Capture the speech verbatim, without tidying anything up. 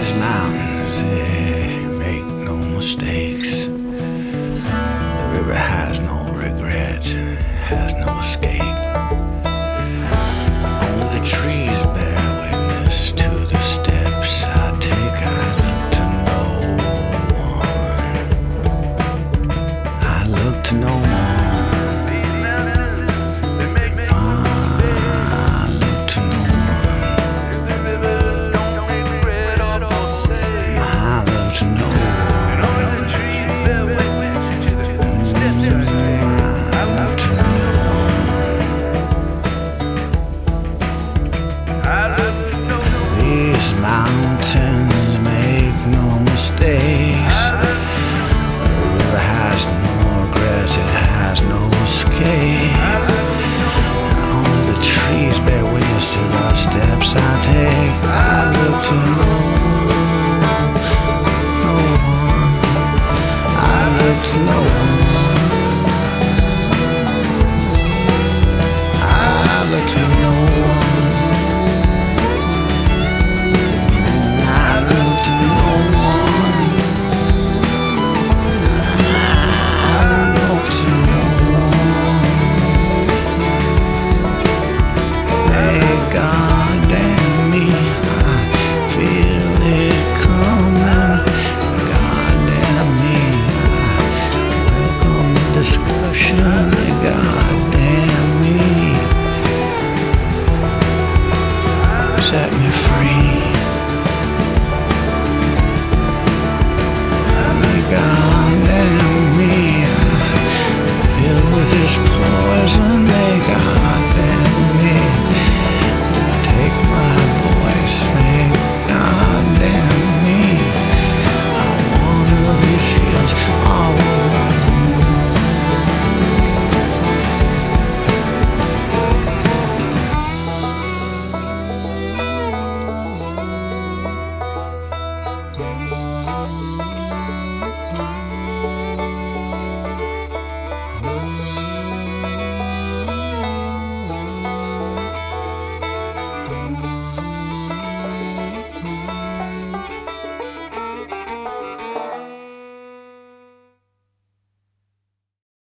These mountains, they make no mistakes. The river has no regret, has no escape. Only the trees bear witness to the steps I take. I look to no one. I look to no one. These mountains make no mistakes. The river has no regrets, it has no escape. And only the trees bear witness to the steps I take. I look to no, no one. I look to no one. I look to no one. Set me free.